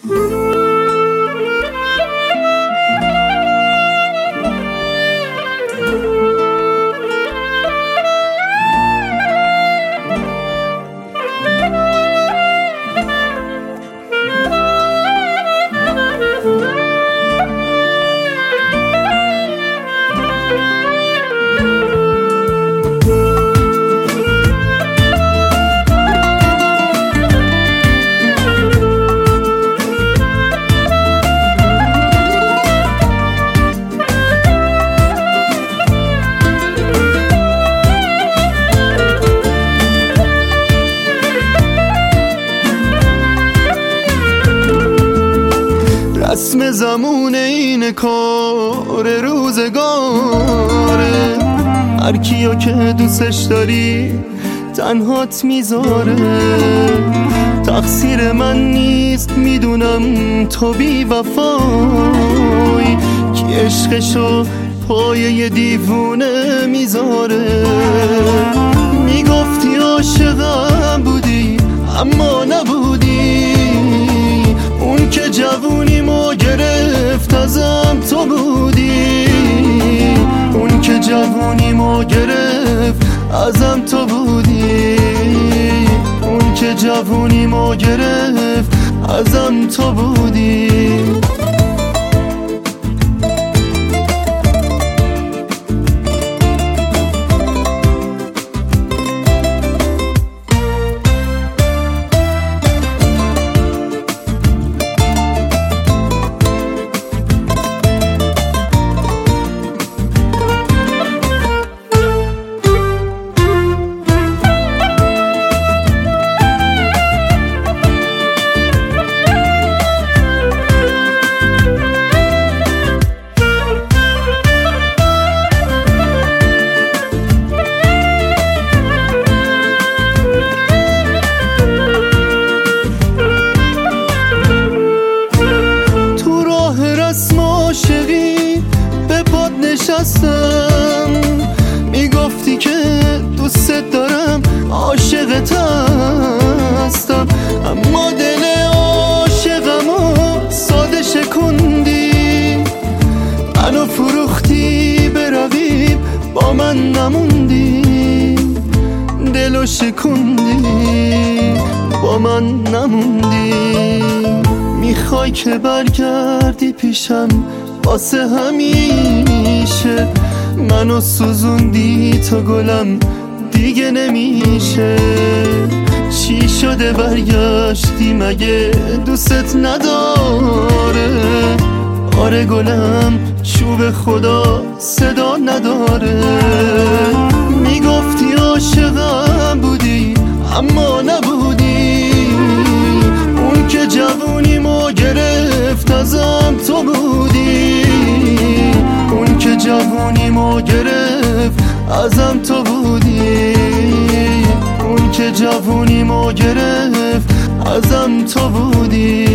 رسم زمون این کار روزگاره، هر کیو که دوستش داری تنهات میذاره. تقصیر من نیست میدونم تو بی وفایی، کی عشقشو پای یه دیوونه میذاره. میگفتی عاشقم بودی اما نبودی، اون که جوونیمو گرفت ازم تو بودی، اون که جوونیمو گرفت ازم تو بودی، اون که جوونیمو گرفت ازم تو بودی. به پات نشستم، میگفتی که دوست دارم عاشقت هستم، اما دل عاشقمو ساده شکوندی، منو فروختی به رقیب با من نموندی، دلو شکوندی با من نموندی. میخوای که برگردی پیشم واسه همیشه، منو سوزوندی تا گلم دیگه نمیشه. چی شده برگشتی مگه دوست نداره؟ آره گلم چوب خدا صدا نداره. میگفتی عاشقم بودی اما نبودی، اون که جوونیمو گرفت ازم تو بودی، اون که جوونیمو گرفت ازم تو بودی، اون که جوونیمو گرفت ازم تو بودی.